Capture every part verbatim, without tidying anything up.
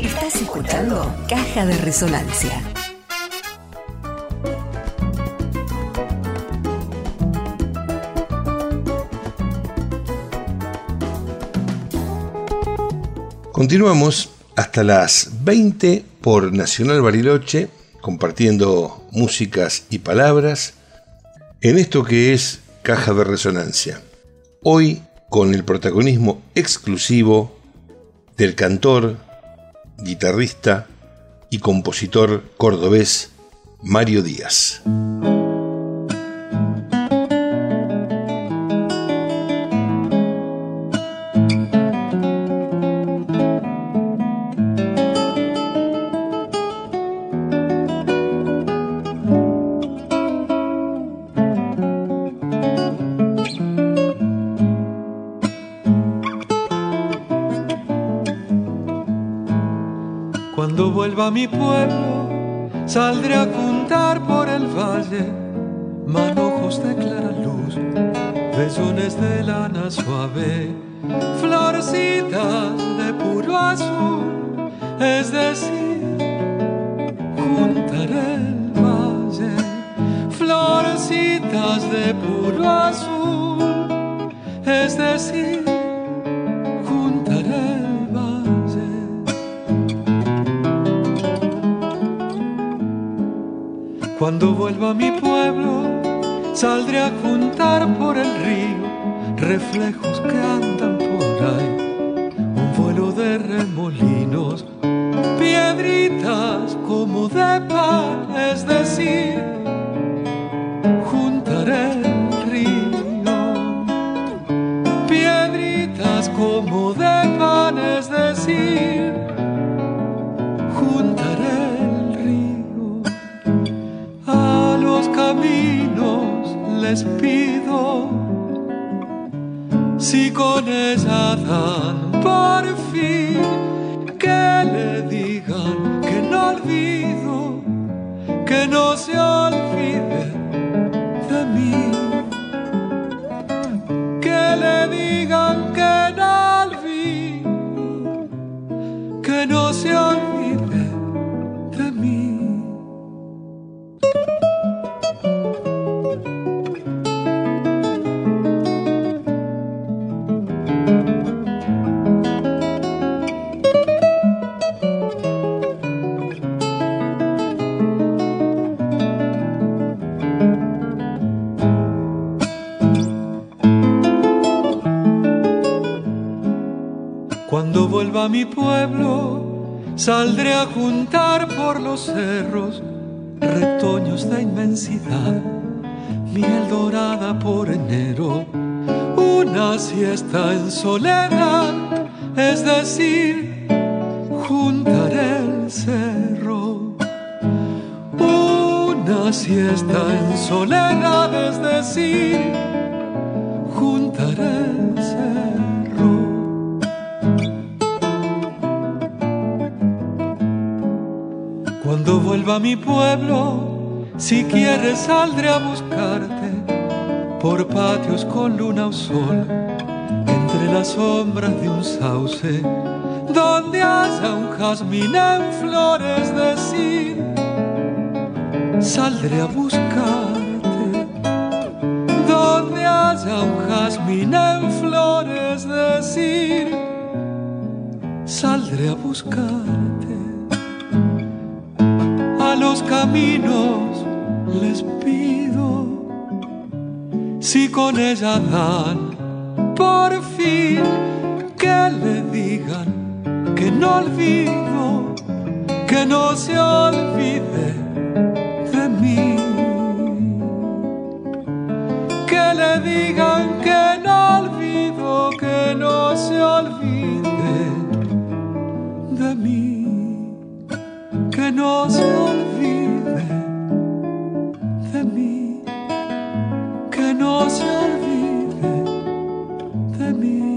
Estás escuchando Caja de Resonancia. Continuamos hasta las veinte por Nacional Bariloche, compartiendo músicas y palabras en esto que es Caja de Resonancia. Hoy con el protagonismo exclusivo del cantor, guitarrista y compositor cordobés Mario Díaz. Cuando vuelva a mi pueblo, saldré a contar por el valle manojos de clara luz, vellones de lana suave, florcitas de puro azul, es decir, juntaré el valle, florcitas de puro azul, es decir, juntaré el valle. Cuando vuelva a mi pueblo, saldré a juntar por el río reflejos que andan por ahí, un vuelo de remolinos, piedritas como de pan, es decir, juntaré el río, piedritas como de pan, es decir, juntaré el río. A los caminos les pido, si con ella dan por fin, que le digan que no olvido, que no se olvide de mí, que le digan que no olvido, que no se olvide de mí. Cuando vuelva a mi pueblo, saldré a juntar por los cerros retoños de inmensidad, miel dorada por enero, una siesta en soledad, es decir, juntaré el cerro. Una siesta en soledad, es decir, juntaré el cerro. Cuando vuelva a mi pueblo, si quieres saldré a buscarte por patios con luna o sol, entre las sombras de un sauce, donde haya un jazmín en flores, decir, saldré a buscarte, donde haya un jazmín en flores, decir, saldré a buscarte. A los caminos les pido, si con ella dan por fin, que le digan que no olvido, que no se olvide de mí, que le digan que no olvido, que no se olvide de mí, que no se olvide de mí, que no se olvide de mí.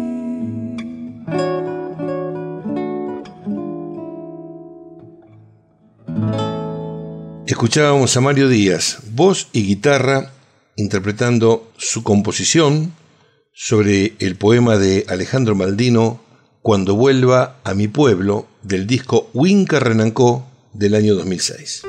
Escuchábamos a Mario Díaz, voz y guitarra, interpretando su composición sobre el poema de Alejandro Maldino, Cuando vuelva a mi pueblo, del disco Winca Renancó del año dos mil seis.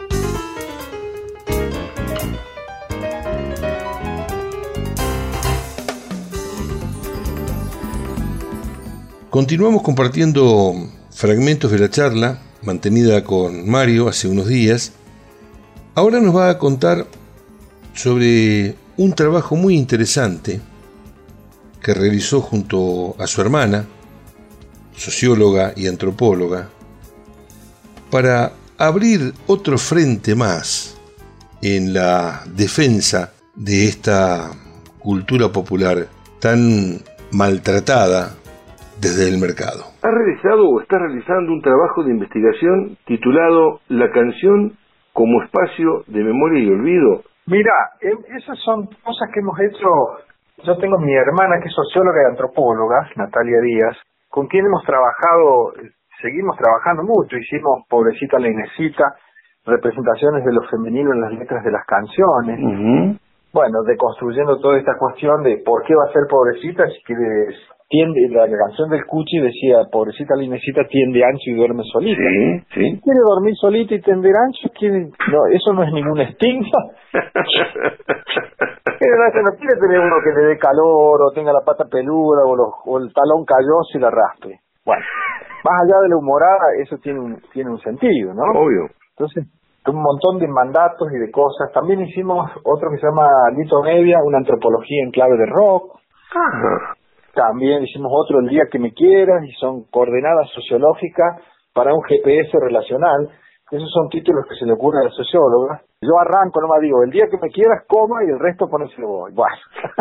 Continuamos compartiendo fragmentos de la charla mantenida con Mario hace unos días. Ahora nos va a contar sobre un trabajo muy interesante que realizó junto a su hermana, socióloga y antropóloga, para abrir otro frente más en la defensa de esta cultura popular tan maltratada desde el mercado. Ha realizado o está realizando un trabajo de investigación titulado La canción como espacio de memoria y olvido. Mira, eh, esas son cosas que hemos hecho. Yo tengo mi hermana que es socióloga y antropóloga, Natalia Díaz, con quien hemos trabajado, seguimos trabajando mucho. Hicimos Pobrecita la Inesita, representaciones de lo femenino en las letras de las canciones. Uh-huh. Bueno, deconstruyendo toda esta cuestión de por qué va a ser pobrecita si quiere. Tiende, la, la canción del Cuchi decía, pobrecita la Inesita tiende ancho y duerme solita. Sí, sí. ¿Quiere dormir solita y tender ancho? ¿Quiere? No, eso no es ningún estigma. Pero no quiere tener uno que le dé calor, o tenga la pata peluda, o, los, o el talón calloso y la raspe. Bueno, más allá de la humorada, eso tiene un, tiene un sentido, ¿no? Obvio. Entonces, un montón de mandatos y de cosas. También hicimos otro que se llama Lito Media, una antropología en clave de rock. Ajá. También hicimos otro, El día que me quieras, y son coordenadas sociológicas para un G P S relacional. Esos son títulos que se le ocurren a la socióloga. Yo arranco, nomás digo, el día que me quieras, coma, y el resto ponérselo voy. Bueno.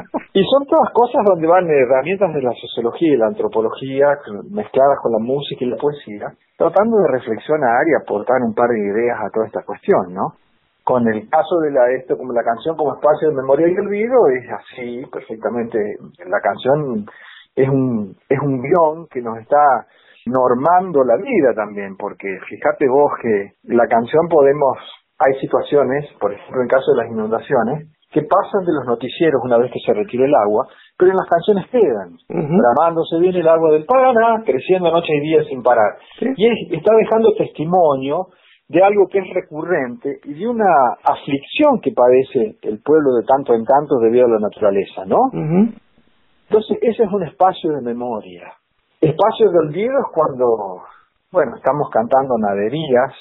Y son todas cosas donde van herramientas de la sociología y la antropología mezcladas con la música y la poesía, tratando de reflexionar y aportar un par de ideas a toda esta cuestión, ¿no? Con el caso de la esto como la canción como espacio de memoria y olvido, es así, perfectamente. La canción es un es un guión que nos está normando la vida también, porque fíjate vos que la canción podemos, hay situaciones, por ejemplo en el caso de las inundaciones, que pasan de los noticieros una vez que se retira el agua, pero en las canciones quedan, uh-huh. Bramándose bien el agua del Paraná, creciendo noche y día sin parar. ¿Sí? Y es, está dejando testimonio de algo que es recurrente y de una aflicción que padece el pueblo de tanto en tanto debido a la naturaleza, ¿no? Uh-huh. Entonces, ese es un espacio de memoria. Espacio de olvido es cuando, bueno, estamos cantando naderías,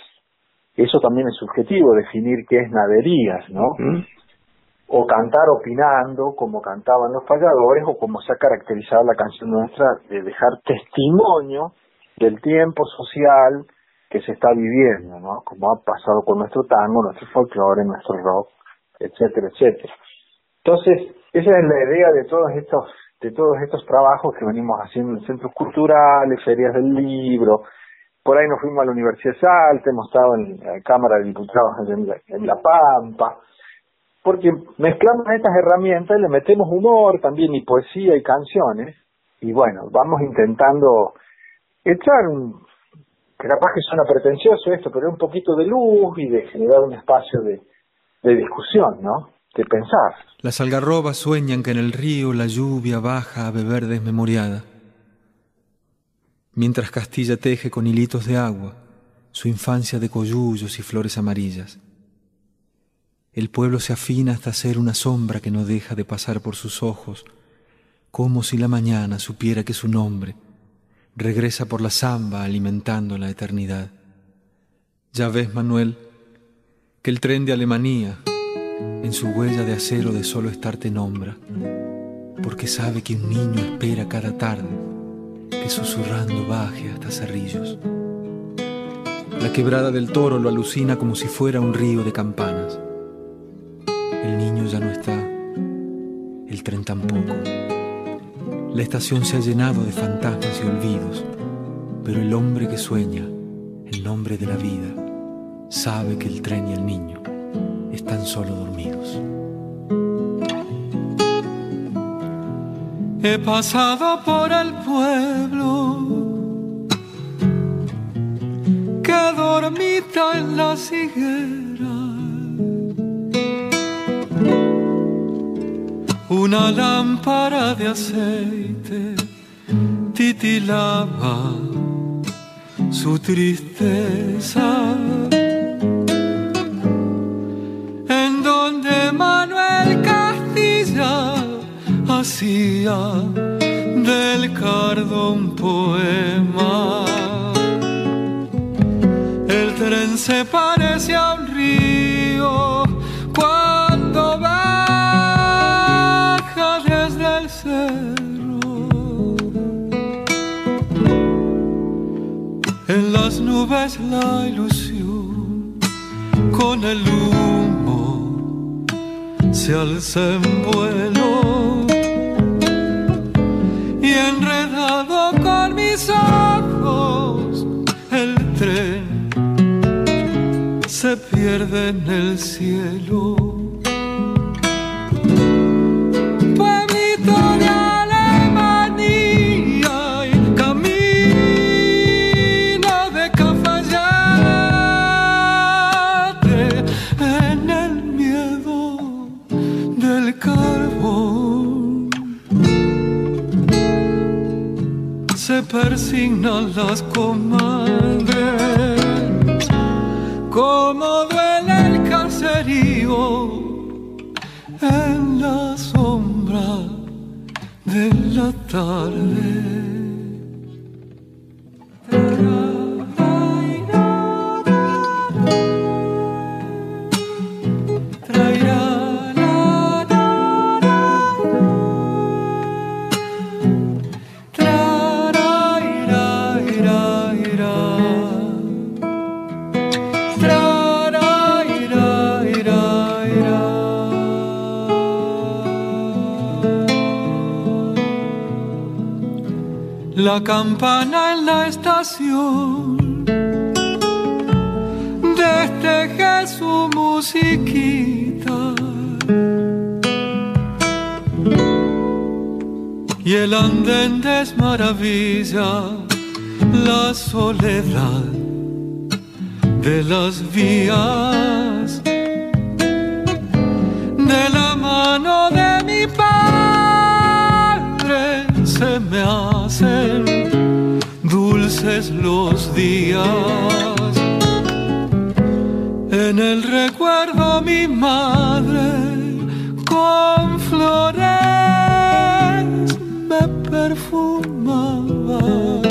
eso también es subjetivo, definir qué es naderías, ¿no? Uh-huh. O cantar opinando, como cantaban los payadores, o como se ha caracterizado la canción nuestra, de dejar testimonio del tiempo social que se está viviendo, ¿no? Como ha pasado con nuestro tango, nuestro folclore, nuestro rock, etcétera, etcétera. Entonces, esa es la idea de todos estos de todos estos trabajos que venimos haciendo en centros culturales, ferias del libro. Por ahí nos fuimos a la Universidad de Salta, hemos estado en la Cámara de Diputados en la, en la Pampa, porque mezclamos estas herramientas y le metemos humor también, y poesía y canciones, y bueno, vamos intentando echar un, que capaz que suena pretencioso esto, pero un poquito de luz y de generar un espacio de, de discusión, ¿no? De pensar. Las algarrobas sueñan que en el río la lluvia baja a beber desmemoriada, mientras Castilla teje con hilitos de agua su infancia de coyullos y flores amarillas. El pueblo se afina hasta ser una sombra que no deja de pasar por sus ojos, como si la mañana supiera que su nombre regresa por la zamba alimentando la eternidad. Ya ves, Manuel, que el tren de Alemania en su huella de acero de solo estar te nombra, porque sabe que un niño espera cada tarde que susurrando baje hasta Cerrillos. La quebrada del Toro lo alucina como si fuera un río de campanas. El niño ya no está, el tren tampoco. La estación se ha llenado de fantasmas y olvidos, pero el hombre que sueña el nombre de la vida sabe que el tren y el niño están solo dormidos. He pasado por el pueblo que dormita en las higueras, una lámpara de aceite titilaba su tristeza, en donde Manuel Castilla hacía del cardo un poema. El tren se parece a un río cuando baja desde el cerro. En las nubes la ilusión, con el humo se alza en vuelo, y enredado con mis ojos el tren se pierde en el cielo. Pueblito de Alemania y camino de Cafayate, en el miedo del carbón se persignan las comadres. Como duele el caserío en la sombra de la tarde. La campana en la estación desteje su musiquita, y el andén desmaravilla la soledad de las vías. De la mano de mi padre se me hacen dulces los días. En el recuerdo mi madre con flores me perfumaba.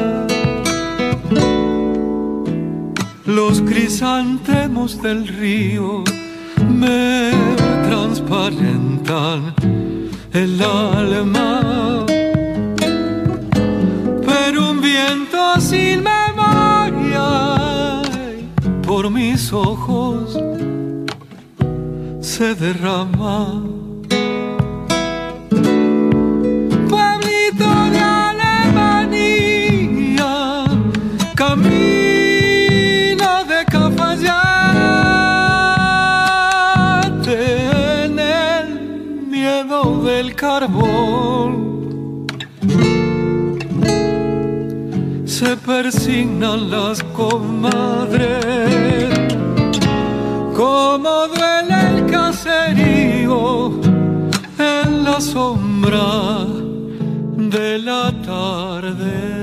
Los crisantemos del río me transparentan el alma, pero un viento sin memoria por mis ojos se derrama. Pueblito de Alemania, camino de Cafayate, en el miedo del carbón se persignan las comadres. Como duele el caserío en la sombra de la tarde.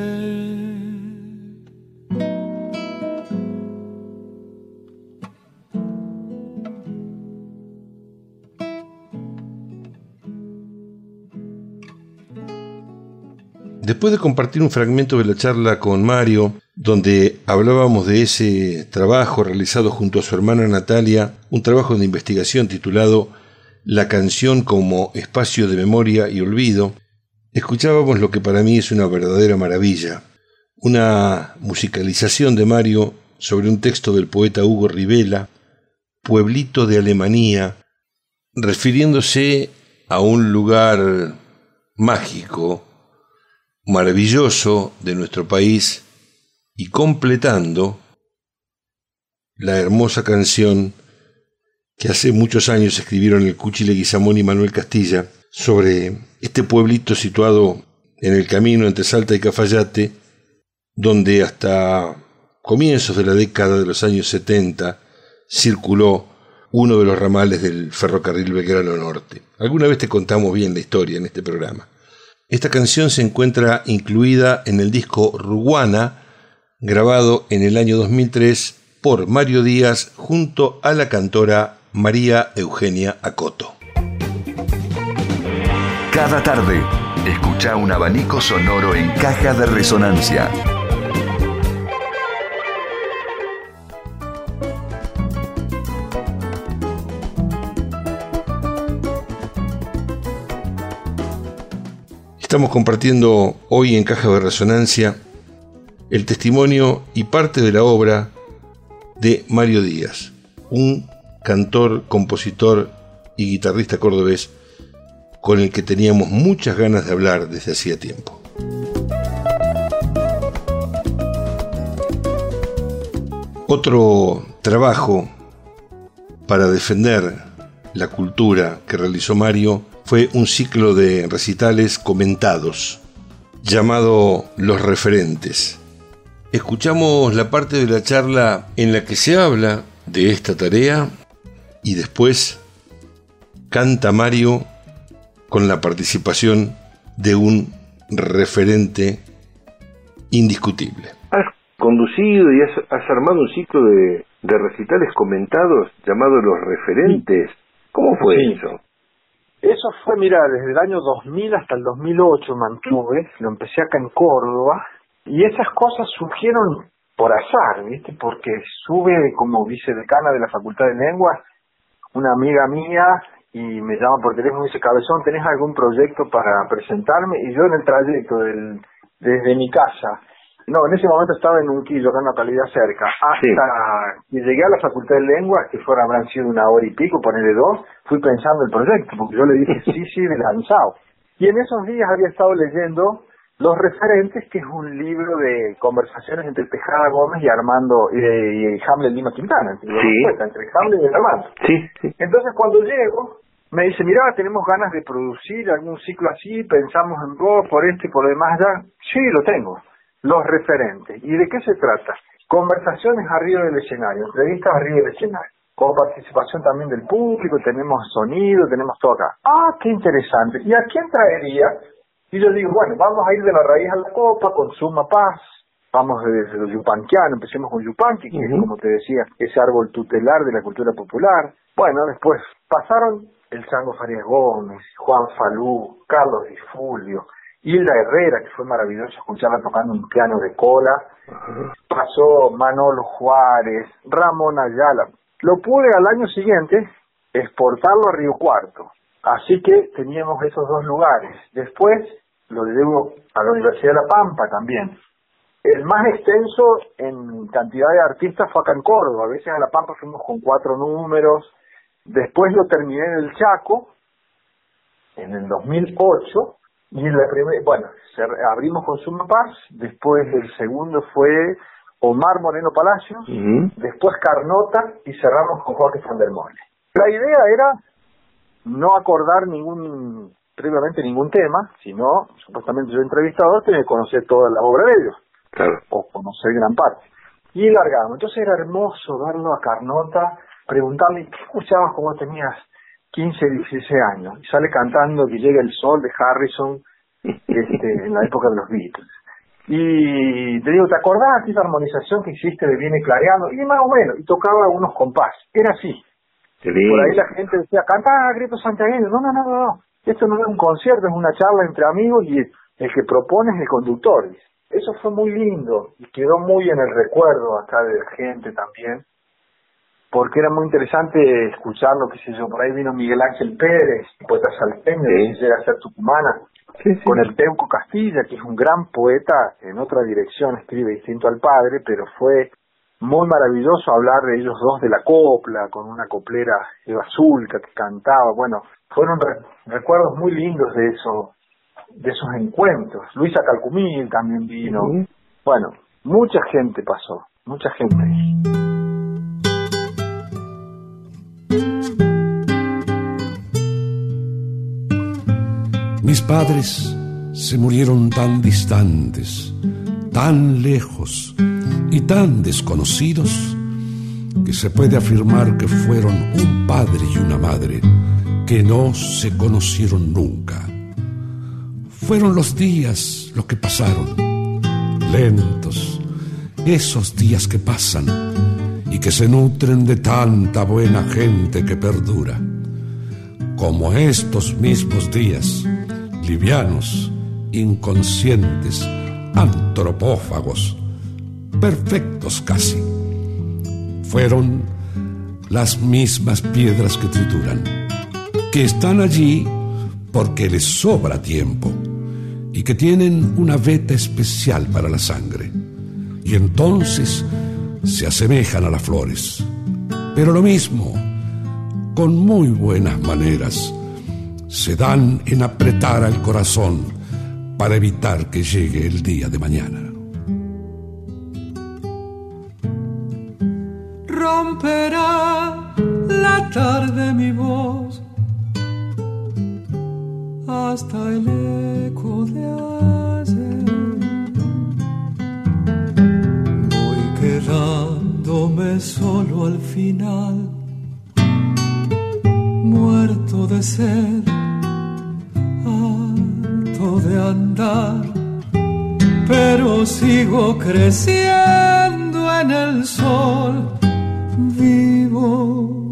Después de compartir un fragmento de la charla con Mario, donde hablábamos de ese trabajo realizado junto a su hermana Natalia, un trabajo de investigación titulado La canción como espacio de memoria y olvido, escuchábamos lo que para mí es una verdadera maravilla, una musicalización de Mario sobre un texto del poeta Hugo Rivela, Pueblito de Alemania, refiriéndose a un lugar mágico, maravilloso de nuestro país, y completando la hermosa canción que hace muchos años escribieron el Cuchi Leguizamón y Manuel Castilla sobre este pueblito situado en el camino entre Salta y Cafayate, donde hasta comienzos de la década de los años setenta circuló uno de los ramales del ferrocarril Belgrano Norte. Alguna vez te contamos bien la historia en este programa. Esta canción se encuentra incluida en el disco Ruguana grabado en el año dos mil tres por Mario Díaz junto a la cantora María Eugenia Acoto. Cada tarde, escucha un abanico sonoro en Caja de Resonancia. Estamos compartiendo hoy en Caja de Resonancia el testimonio y parte de la obra de Mario Díaz, un cantor, compositor y guitarrista cordobés con el que teníamos muchas ganas de hablar desde hacía tiempo. Otro trabajo para defender la cultura que realizó Mario fue un ciclo de recitales comentados llamado Los Referentes. Escuchamos la parte de la charla en la que se habla de esta tarea y después canta Mario con la participación de un referente indiscutible. Has conducido y has, has armado un ciclo de, de recitales comentados llamado Los Referentes. ¿Cómo fue sí. eso? Eso fue, mira, desde el año dos mil hasta el dos mil ocho mantuve, lo empecé acá en Córdoba, y esas cosas surgieron por azar, ¿viste? Porque sube como vicedecana de la Facultad de Lenguas una amiga mía y me llama por teléfono y me dice, Cabezón, ¿tenés algún proyecto para presentarme? Y yo en el trayecto del, desde mi casa, no, en ese momento estaba en Unquillo, acá en una localidad cerca, hasta sí. que llegué a la Facultad de Lenguas, que fuera, habrán sido una hora y pico, ponerle dos, fui pensando el proyecto, porque yo le dije sí, sí, de lanzado. Y en esos días había estado leyendo Los Referentes, que es un libro de conversaciones entre Tejada Gómez y Armando, y, y Hamlet Lima Quintana, entre, sí. cuenta, entre Hamlet y Armando. Sí, sí. Entonces cuando llego, me dice, mirá, tenemos ganas de producir algún ciclo así, pensamos en vos, por esto y por lo demás ya. Sí, lo tengo. Los Referentes. ¿Y de qué se trata? Conversaciones arriba del escenario, entrevistas arriba del escenario, con participación también del público, tenemos sonido, tenemos todo acá. Ah, qué interesante. ¿Y a quién traería? Y yo digo, bueno, vamos a ir de la raíz a la copa, con Suma Paz, vamos desde lo yupanquiano, empecemos con Yupanqui, que uh-huh. es, como te decía, ese árbol tutelar de la cultura popular. Bueno, después pasaron el Chango Farías Gómez, Juan Falú, Carlos Di Fulvio, Hilda Herrera, que fue maravilloso escucharla tocando un piano de cola, uh-huh. pasó Manolo Juárez, Ramón Ayala. Lo pude al año siguiente exportarlo a Río Cuarto, así que teníamos esos dos lugares. Después lo llevo a la Universidad de La Pampa también. El más extenso en cantidad de artistas fue acá en Córdoba, a veces a La Pampa fuimos con cuatro números. Después lo terminé en el Chaco, en el dos mil ocho, y en la primera, bueno, abrimos con Suma Paz, después el segundo fue Omar Moreno Palacios, uh-huh. después Carnota y cerramos con Jorge Fandermole. La idea era no acordar ningún, previamente ningún tema, sino, supuestamente yo entrevistador tenía que conocer toda la obra de ellos, claro. o conocer gran parte. Y largamos. Entonces era hermoso verlo a Carnota, preguntarle, ¿qué escuchabas cuando tenías quince, dieciséis años? Y sale cantando Que Llega el Sol de Harrison, este, en la época de los Beatles. Y te digo, ¿te acordás de esa armonización que hiciste de Viene Clareando? Y más o menos, y tocaba unos compás. Era así. Por ahí la gente decía, canta Grito Santiagueño. No, no, no, no. Esto no es un concierto, es una charla entre amigos y el que propone es el conductor. Eso fue muy lindo y quedó muy en el recuerdo acá de la gente también, porque era muy interesante escucharlo, qué sé yo. Por ahí vino Miguel Ángel Pérez, poeta salteño, sí. que llega a ser tucumana, sí, sí. con el Teuco Castilla, que es un gran poeta, en otra dirección, escribe distinto al padre, pero fue muy maravilloso hablar de ellos dos, de la copla, con una coplera Eva Zulca que cantaba. Bueno, fueron re- recuerdos muy lindos de eso, de esos encuentros. Luisa Calcumil también vino. Uh-huh. Bueno, mucha gente pasó, mucha gente. Mis padres se murieron tan distantes, tan lejos y tan desconocidos, que se puede afirmar que fueron un padre y una madre que no se conocieron nunca. Fueron los días los que pasaron, lentos, esos días que pasan y que se nutren de tanta buena gente que perdura, como estos mismos días, livianos, inconscientes, antropófagos, perfectos casi, fueron las mismas piedras que trituran, que están allí porque les sobra tiempo y que tienen una veta especial para la sangre, y entonces se asemejan a las flores, pero lo mismo, con muy buenas maneras, se dan en apretar al corazón para evitar que llegue el día de mañana. Romperá la tarde mi voz hasta el eco de ayer. Voy quedándome solo al final, muerto de sed, harto de andar, pero sigo creciendo en el sol vivo.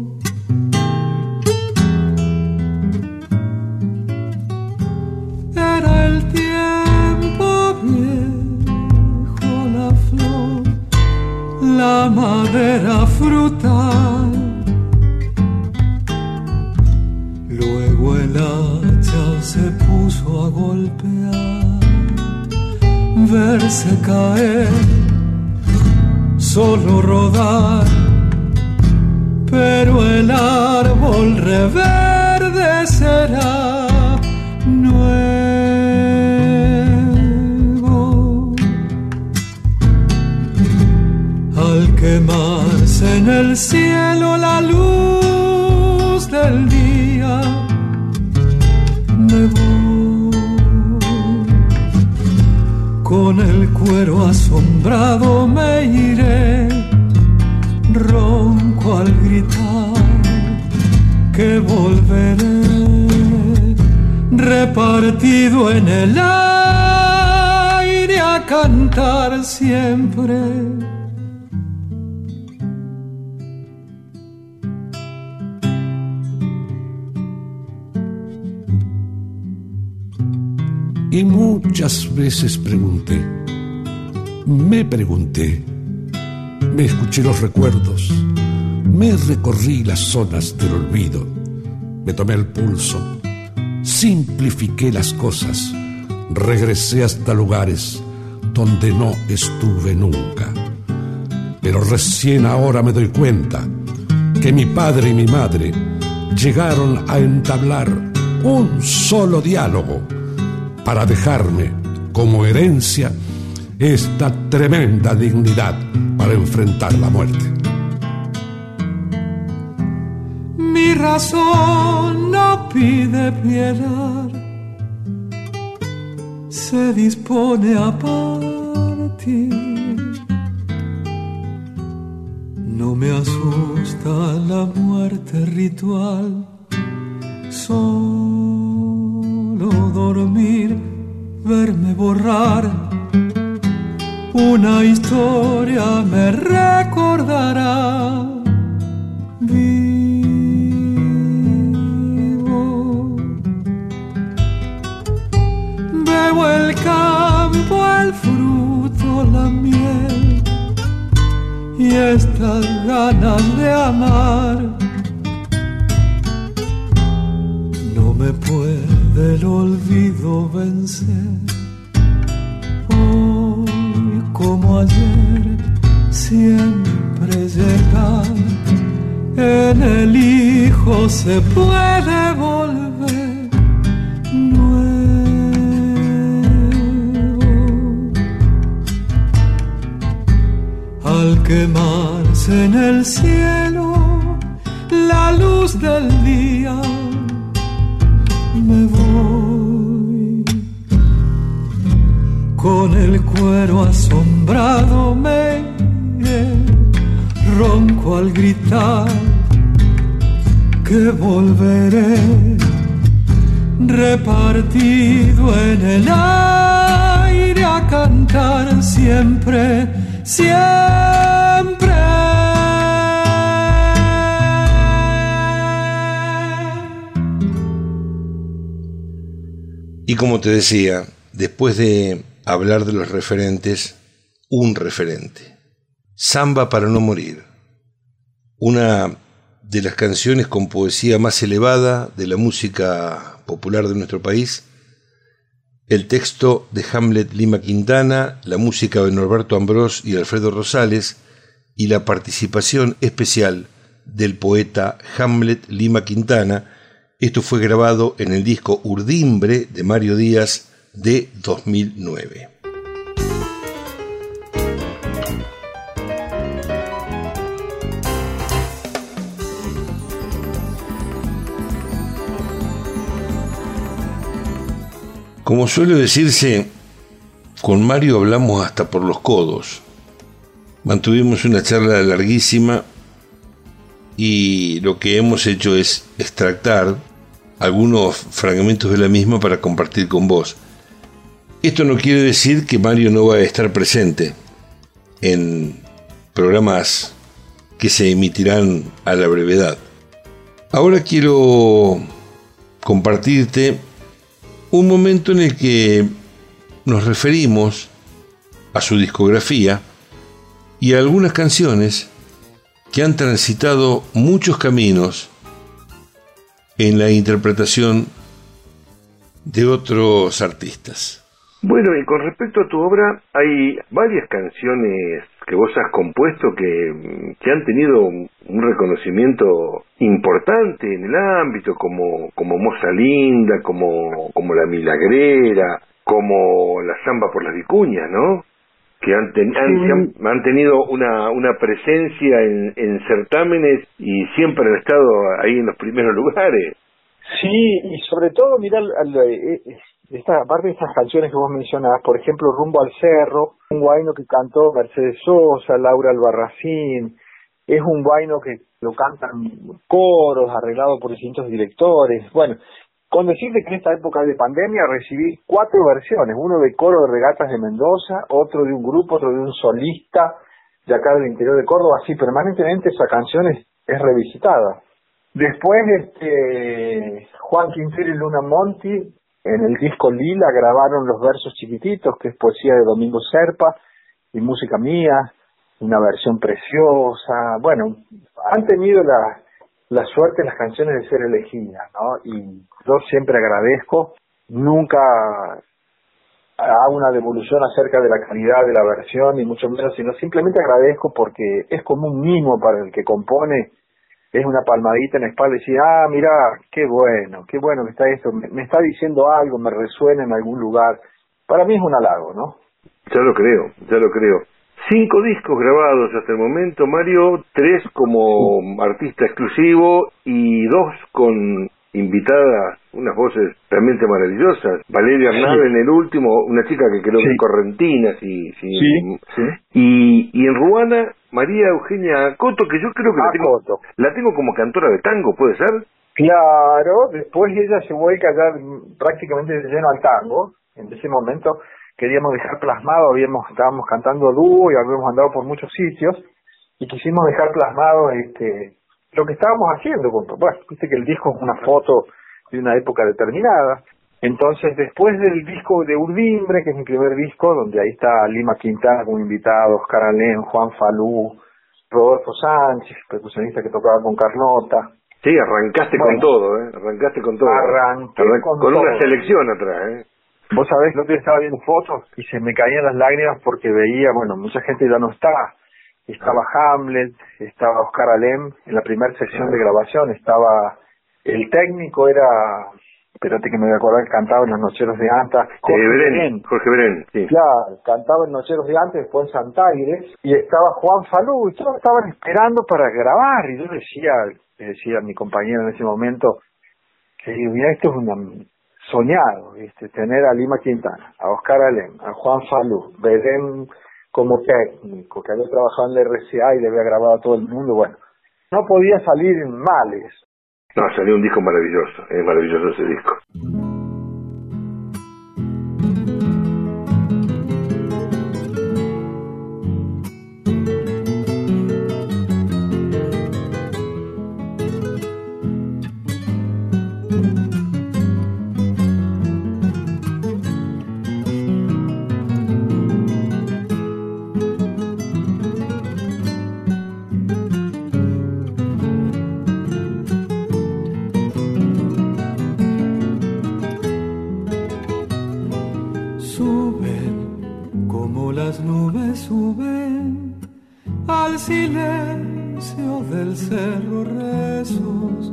Era el tiempo viejo, la flor, la madera frutal. Luego el hacha se puso a golpear, verse caer, solo rodar, pero el árbol reverdecerá nuevo. Al quemarse en el cielo la luz del día, me voy con el cuero asombrado, me iré ronco al gritar que volveré, repartido en el aire a cantar siempre. Y muchas veces pregunté, me pregunté, me escuché los recuerdos, me recorrí las zonas del olvido, me tomé el pulso, simplifiqué las cosas, regresé hasta lugares donde no estuve nunca. Pero recién ahora me doy cuenta que mi padre y mi madre llegaron a entablar un solo diálogo para dejarme como herencia esta tremenda dignidad para enfrentar la muerte. Mi razón no pide piedad, se dispone a partir. No me asusta la muerte ritual, solo dormir, verme borrar. Una historia me recordará. Vivo. Bebo el campo, el fruto, la miel y estas ganas de amar. No me puede el olvido vencer. Hoy como ayer siempre llega. En el hijo se puede volver nuevo. Al quemarse en el cielo la luz del día, me voy con el cuero asombrado, me iré ronco al gritar que volveré, repartido en el aire a cantar siempre, siempre. Y como te decía, después de hablar de los referentes, un referente. Samba para no morir. Una de las canciones con poesía más elevada de la música popular de nuestro país. El texto de Hamlet Lima Quintana, la música de Norberto Ambrós y Alfredo Rosales, y la participación especial del poeta Hamlet Lima Quintana. Esto fue grabado en el disco Urdimbre de Mario Díaz de dos mil nueve. Como suele decirse, con Mario hablamos hasta por los codos. Mantuvimos una charla larguísima y lo que hemos hecho es extractar algunos fragmentos de la misma para compartir con vos. Esto no quiere decir que Mario no va a estar presente en programas que se emitirán a la brevedad. Ahora quiero compartirte un momento en el que nos referimos a su discografía y a algunas canciones que han transitado muchos caminos en la interpretación de otros artistas. Bueno, y con respecto a tu obra, hay varias canciones que vos has compuesto que, que han tenido un, un reconocimiento importante en el ámbito, como, como Moza Linda, como, como La Milagrera, como La Zamba por las Vicuñas, ¿no? Que han, ten, han, han, han tenido una, una presencia en, en certámenes y siempre han estado ahí en los primeros lugares. Sí, y sobre todo, mirá, esta parte de estas canciones que vos mencionabas, por ejemplo, Rumbo al Cerro, un guayno que cantó Mercedes Sosa, Laura Albarracín, es un guayno que lo cantan coros, arreglado por distintos directores. Bueno, con decirte que en esta época de pandemia recibí cuatro versiones, uno de coro de Regatas de Mendoza, otro de un grupo, otro de un solista de acá del interior de Córdoba, así permanentemente esa canción es, es revisitada. Después este Juan Quintero y Luna Monti en el disco Lila grabaron Los Versos Chiquititos, que es poesía de Domingo Serpa y música mía, una versión preciosa. Bueno, han tenido la la suerte de las canciones de ser elegidas, ¿no? Y yo siempre agradezco, nunca hago una devolución acerca de la calidad de la versión, ni mucho menos, sino simplemente agradezco porque es como un mimo para el que compone, es una palmadita en la espalda y decir, ah, mirá, qué bueno, qué bueno que está esto, me, me está diciendo algo, me resuena en algún lugar. Para mí es un halago, ¿no? Ya lo creo, ya lo creo. Cinco discos grabados hasta el momento, Mario, tres como artista exclusivo y dos con invitadas, unas voces realmente maravillosas. Valeria Arnave sí. En el último, una chica que creo sí. que es correntina, sí, sí. Sí, sí. Y, y en Ruana, María Eugenia Coto, que yo creo que ah, la, tengo, Coto. la tengo como cantora de tango, ¿puede ser? Claro, después ella se vuelca ya prácticamente de lleno al tango, en ese momento queríamos dejar plasmado, habíamos estábamos cantando dúo y habíamos andado por muchos sitios y quisimos dejar plasmado este lo que estábamos haciendo. Bueno, viste que el disco es una foto de una época determinada. Entonces, después del disco de Urdimbre, que es mi primer disco, donde ahí está Lima Quintana como invitado, Oscar Alén, Juan Falú, Rodolfo Sánchez, percusionista que tocaba con Carlota. Sí, arrancaste bueno, con todo, ¿eh? Arrancaste con todo. Arranqué Arran- con, con todo. una selección atrás, ¿eh? Vos sabés, el otro día estaba viendo fotos y se me caían las lágrimas porque veía, bueno, mucha gente ya no está. Estaba Hamlet, estaba Oscar Alem en la primera sesión de grabación, estaba el técnico, era, espérate que me voy a acordar, cantaba en Los Nocheros de Anta, Jorge Berén, Jorge Berén, sí. Claro, cantaba en Nocheros de Anta, después en Santaire, y estaba Juan Falú, y todos estaban esperando para grabar, y yo decía, le decía a mi compañero en ese momento, que mira, esto es una... soñado, ¿viste? Tener a Lima Quintana, a Oscar Alem, a Juan Falú, Berén como técnico, que había trabajado en la R C A y le había grabado a todo el mundo, bueno, no podía salir mal eso. No, salió un disco maravilloso, es maravilloso ese disco. huyen al silencio del cerro rezos,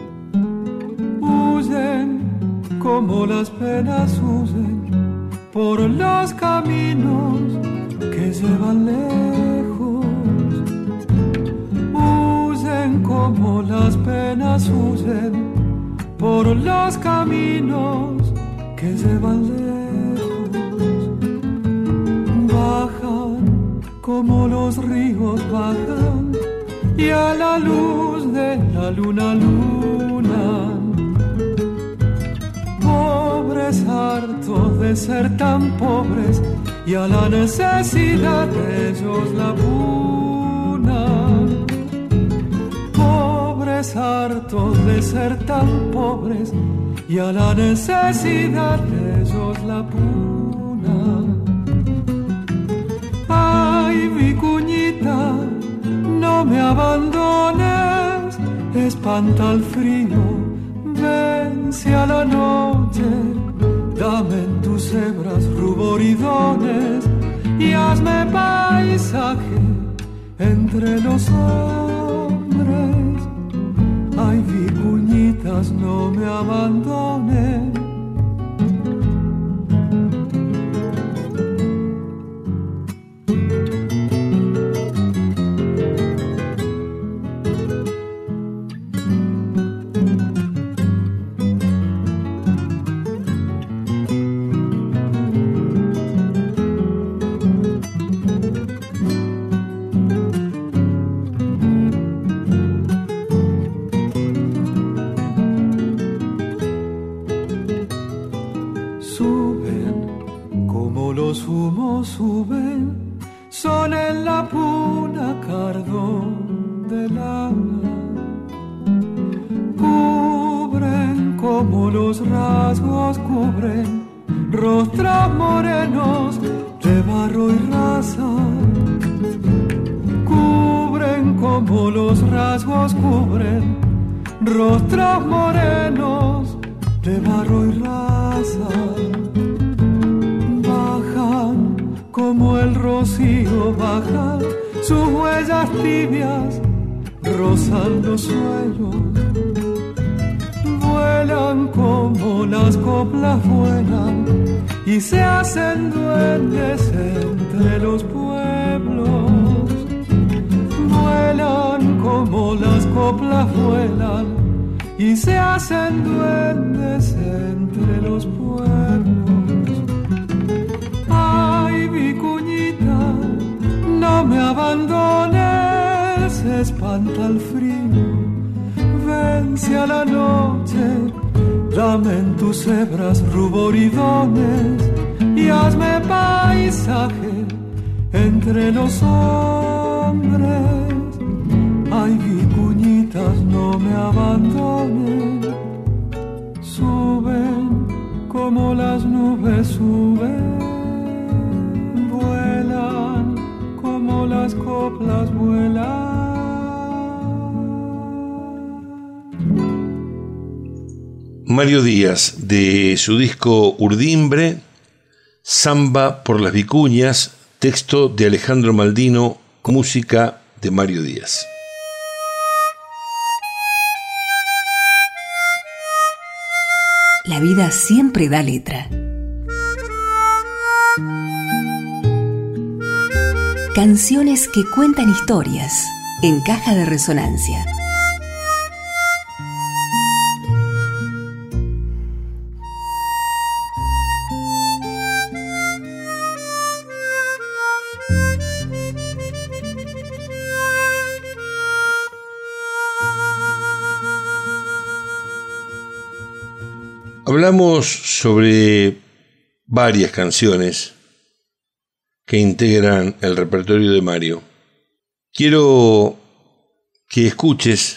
huyen como las penas huyen por los caminos que llevan lejos, huyen como las penas huyen por los caminos que llevan lejos, bajan como los ríos bajan y a la luz de la luna lunan. Pobres hartos de ser tan pobres y a la necesidad de ellos la punan. Pobres hartos de ser tan pobres y a la necesidad de ellos la punan. Ay, vicuñita, no me abandones, espanta el frío. Vence a la noche, dame en tus hebras ruboridones y hazme paisaje entre los hombres. Ay, vicuñitas, no me abandonen. Suben, son en la puna cardón del alma, cubren como los rasgos cubren rostros morenos de barro y raza, cubren como los rasgos cubren rostros morenos de barro y raza. Como el rocío baja, sus huellas tibias rozan los suelos, vuelan como las coplas vuelan y se hacen duendes entre los pueblos, vuelan como las coplas vuelan y se hacen duendes entre los pueblos. Vicuñita, no me abandones, espanta el frío, vence a la noche, dame en tus hebras ruboridones y hazme paisaje entre los hombres. Ay, vicuñitas, no me abandonen, suben como las nubes suben, vuelan como las coplas vuelan. Mario Díaz, de su disco Urdimbre, Samba por las Vicuñas, texto de Alejandro Maldino, música de Mario Díaz. La vida siempre da letra. Canciones que cuentan historias en Caja de Resonancia. Hablamos sobre varias canciones que integran el repertorio de Mario. Quiero que escuches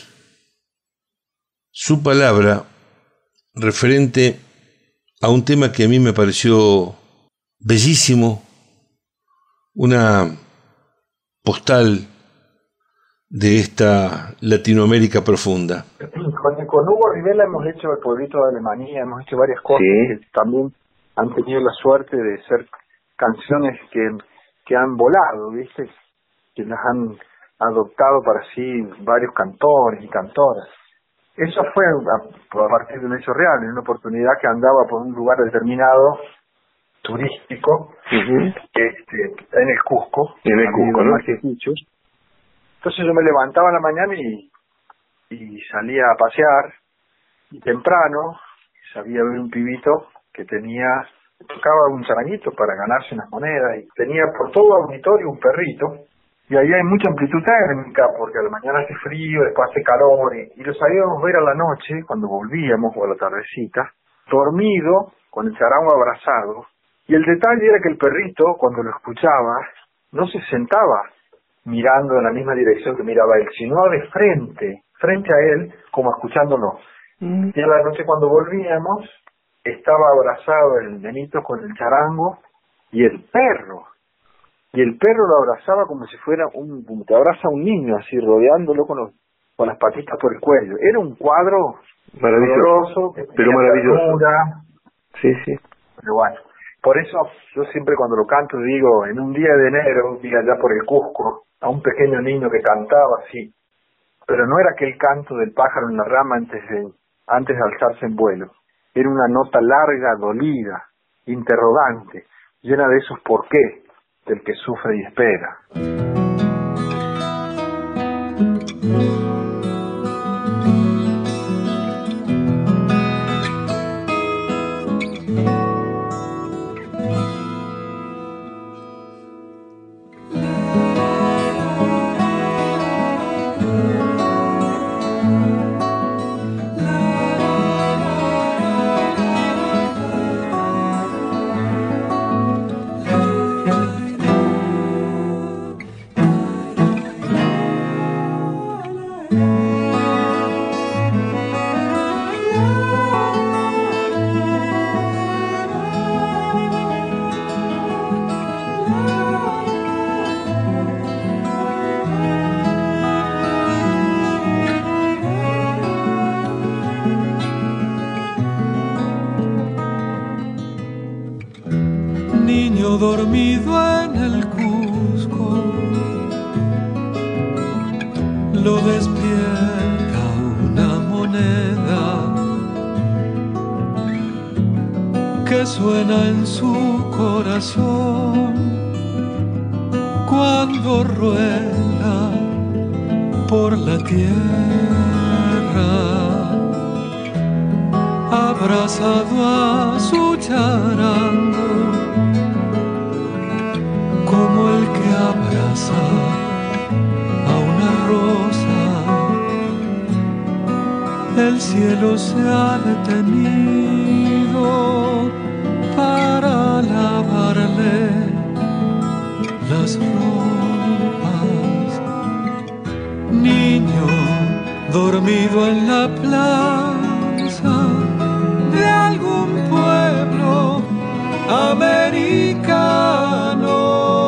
su palabra referente a un tema que a mí me pareció bellísimo, una postal de esta Latinoamérica profunda. Con, con Hugo Rivera hemos hecho El Pueblito de Alemania, hemos hecho varias cosas sí. que también han tenido la suerte de ser canciones que, que han volado, ¿viste? que las han adoptado para sí varios cantores y cantoras. Eso fue a, a partir de un hecho real, en una oportunidad que andaba por un lugar determinado, turístico, uh-huh. este, en el Cusco, en el Cusco, ¿no? Entonces yo me levantaba en la mañana y, y salía a pasear, y temprano sabía ver un pibito que tenía, tocaba un charanguito para ganarse unas monedas, y tenía por todo auditorio un perrito, y ahí hay mucha amplitud térmica, porque a la mañana hace frío, después hace calor, y, y lo sabíamos ver a la noche, cuando volvíamos, o a la tardecita, dormido, con el charango abrazado, y el detalle era que el perrito, cuando lo escuchaba, no se sentaba mirando en la misma dirección que miraba él, sino de frente, frente a él, como escuchándolo. Mm. Y a la noche cuando volvíamos, estaba abrazado el nenito con el charango y el perro. Y el perro lo abrazaba como si fuera un, como te abraza un niño, así rodeándolo con, los, con las patitas por el cuello. Era un cuadro maravilloso, pero maravilloso. Ternura. Sí, sí. Pero bueno, por eso yo siempre cuando lo canto digo, en un día de enero, un día allá por el Cusco, a un pequeño niño que cantaba así, pero no era aquel canto del pájaro en la rama antes de, antes de alzarse en vuelo. Era una nota larga, dolida, interrogante, llena de esos por qué del que sufre y espera. Dormido en el Cusco, lo despierta una moneda que suena en su corazón cuando rueda por la tierra, abrazado a su charango, como el que abraza a una rosa. El cielo se ha detenido para lavarle las ropas. Niño dormido en la plaza de algún pueblo americano,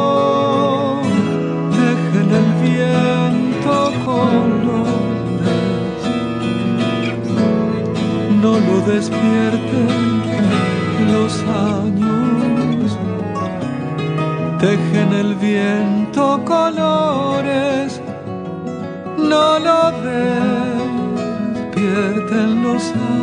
no lo despierten los años, tejen el viento colores, no lo despierten los años.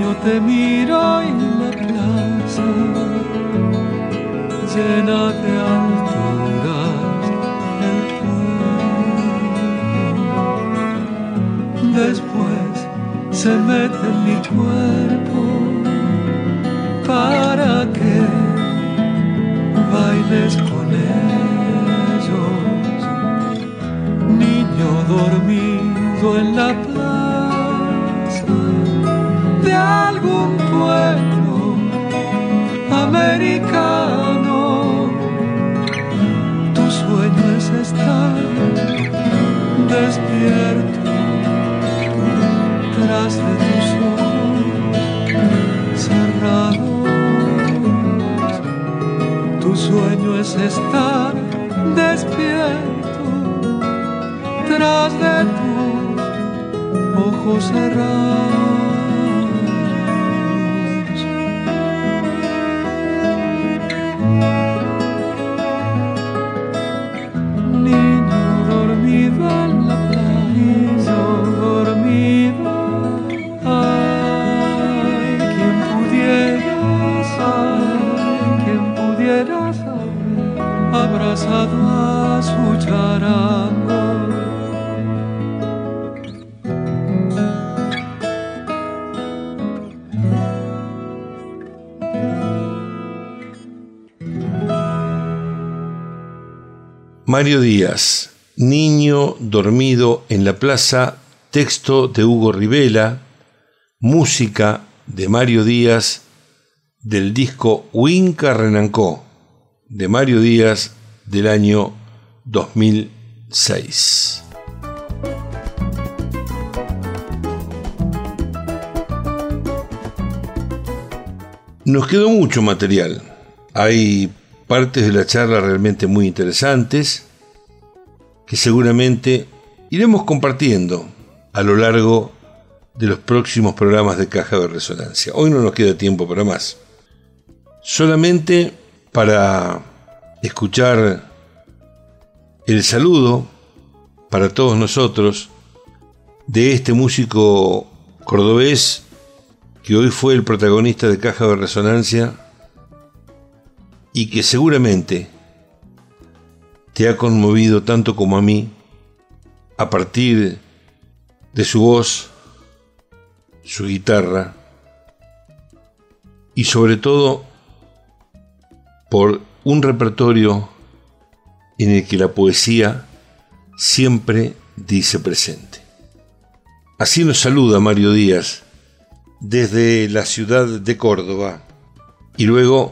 Niño, te miro y la plaza llena de alturas el pueblo. Después se mete en mi cuerpo para que bailes con ellos. Niño dormido en la plaza de algún pueblo americano, tu sueño es estar despierto tras de tus ojos cerrados. Tu sueño es estar despierto tras de tus ojos cerrados. Niño dormido en la playa, dormido. Ay, quien pudiera saber, quien pudiera saber, abrazado a su charango. Mario Díaz, Niño dormido en la plaza, texto de Hugo Rivela, música de Mario Díaz, del disco Huinca Renancó, de Mario Díaz, del año dos mil seis. Nos quedó mucho material. Hay partes de la charla realmente muy interesantes que seguramente iremos compartiendo a lo largo de los próximos programas de Caja de Resonancia. Hoy no nos queda tiempo para más. Solamente para escuchar el saludo para todos nosotros de este músico cordobés que hoy fue el protagonista de Caja de Resonancia y que seguramente te ha conmovido tanto como a mí a partir de su voz, su guitarra y sobre todo por un repertorio en el que la poesía siempre dice presente. Así nos saluda Mario Díaz desde la ciudad de Córdoba y luego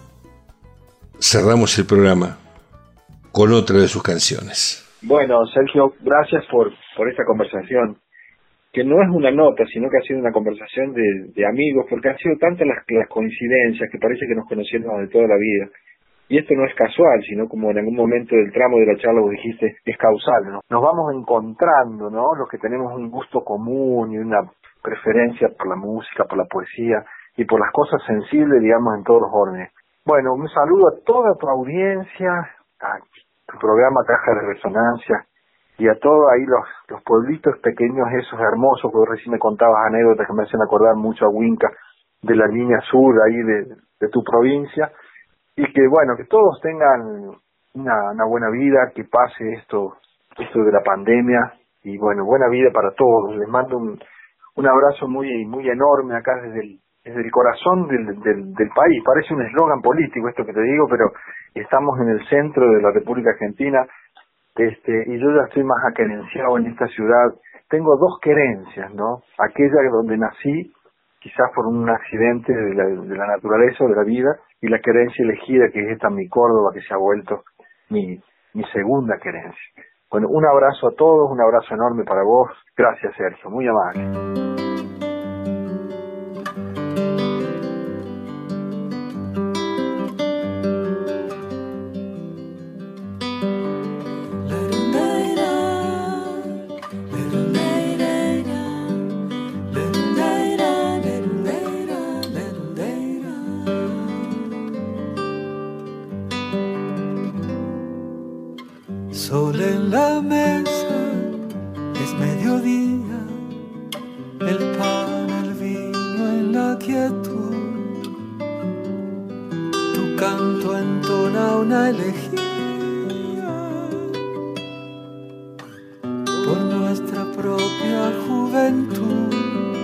cerramos el programa con otra de sus canciones. Bueno, Sergio, gracias por, por esta conversación, que no es una nota, sino que ha sido una conversación de, de amigos, porque han sido tantas las, las coincidencias que parece que nos conocemos de toda la vida. Y esto no es casual, sino como en algún momento del tramo de la charla vos dijiste, es causal, ¿no? Nos vamos encontrando, ¿no? Los que tenemos un gusto común y una preferencia por la música, por la poesía y por las cosas sensibles, digamos, en todos los órdenes. Bueno, un saludo a toda tu audiencia, a tu programa Caja de Resonancia y a todos ahí los, los pueblitos pequeños esos hermosos, que vos recién me contabas anécdotas que me hacen acordar mucho a Huinca, de la línea sur ahí de, de tu provincia. Y que bueno, que todos tengan una, una buena vida, que pase esto, esto de la pandemia, y bueno, buena vida para todos. Les mando un, un abrazo muy, muy enorme acá desde el, desde el corazón del, del, del país. Parece un eslogan político esto que te digo, pero estamos en el centro de la República Argentina, este, y yo ya estoy más aquerenciado en esta ciudad. Tengo dos querencias, ¿no? Aquella donde nací, quizás por un accidente de la, de la naturaleza o de la vida, y la querencia elegida, que es esta mi Córdoba, que se ha vuelto mi, mi segunda querencia. Bueno, un abrazo a todos, un abrazo enorme para vos. Gracias, Sergio, muy amable. Sol en la mesa, es mediodía, quietud. Tu canto entona una elegía por nuestra propia juventud.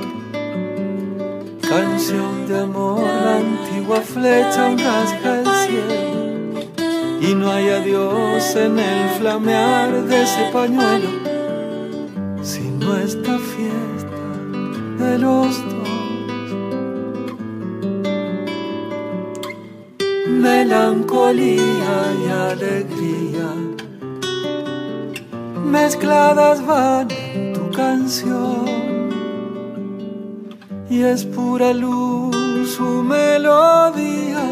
Canción de amor, la antigua flecha un rasga el cielo y no hay adiós en el flamear de ese pañuelo, sino esta fiesta de los dos. Melancolía y alegría mezcladas van en tu canción, y es pura luz su melodía,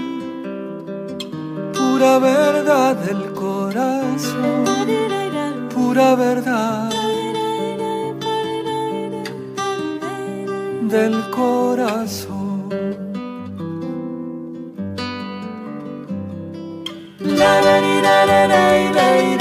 pura verdad del corazón, pura verdad del corazón. La la la la la la la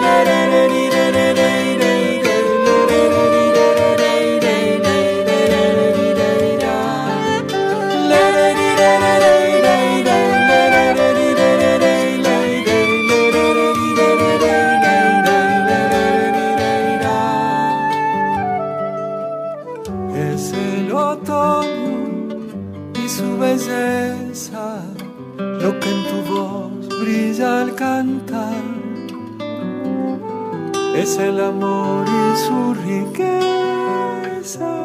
lo que en tu voz brilla al cantar, es el amor y su riqueza,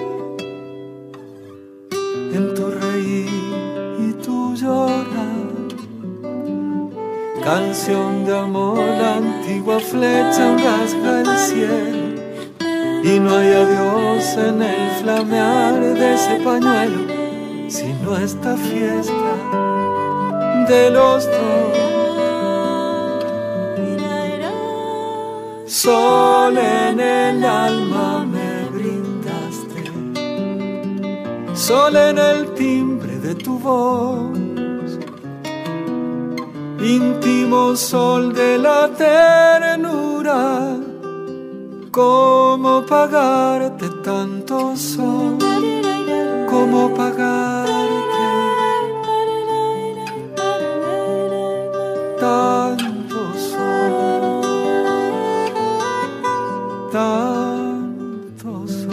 en tu reír y tu llorar. Canción de amor, la antigua flecha rasga el cielo y no hay adiós en el flamear de ese pañuelo, sino esta fiesta de los dos. Sol en el alma me brindaste, sol en el timbre de tu voz, íntimo sol de la ternura. ¿Cómo pagarte tanto sol? ¿Cómo pagarte tanto sol? Tanto sol.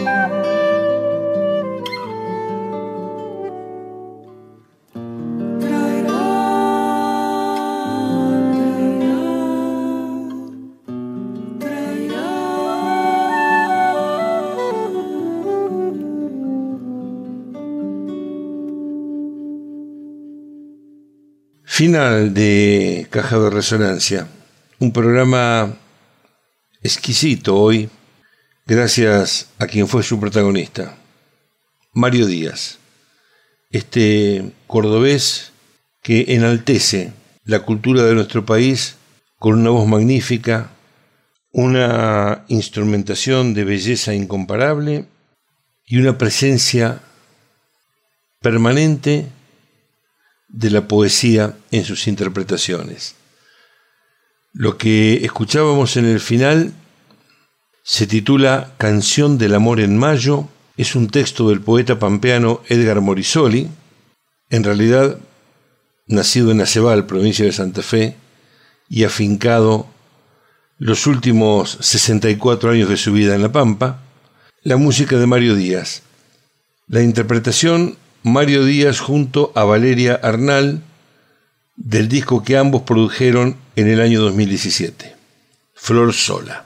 Final de Caja de Resonancia, un programa exquisito hoy, gracias a quien fue su protagonista, Mario Díaz, este cordobés que enaltece la cultura de nuestro país con una voz magnífica, una instrumentación de belleza incomparable y una presencia permanente de la poesía en sus interpretaciones. Lo que escuchábamos en el final se titula Canción del amor en mayo, es un texto del poeta pampeano Edgar Morisoli, en realidad nacido en Acebal, provincia de Santa Fe, y afincado los últimos sesenta y cuatro años de su vida en La Pampa. La música de Mario Díaz, la interpretación Mario Díaz junto a Valeria Arnal del disco que ambos produjeron en el año dos mil diecisiete, Flor Sola.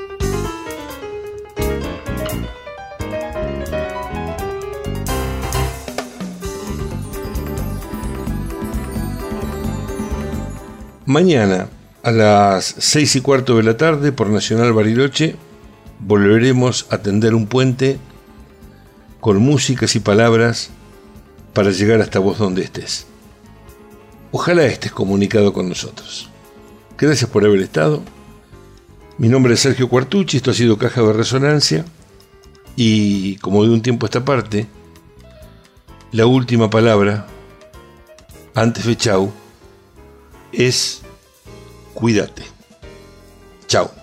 Mañana a las seis y cuarto de la tarde por Nacional Bariloche volveremos a tender un puente con músicas y palabras para llegar hasta vos donde estés. Ojalá estés comunicado con nosotros. Gracias por haber estado. Mi nombre es Sergio Cuartucci, esto ha sido Caja de Resonancia y, como de un tiempo a esta parte, la última palabra antes de chau es cuídate. Chau.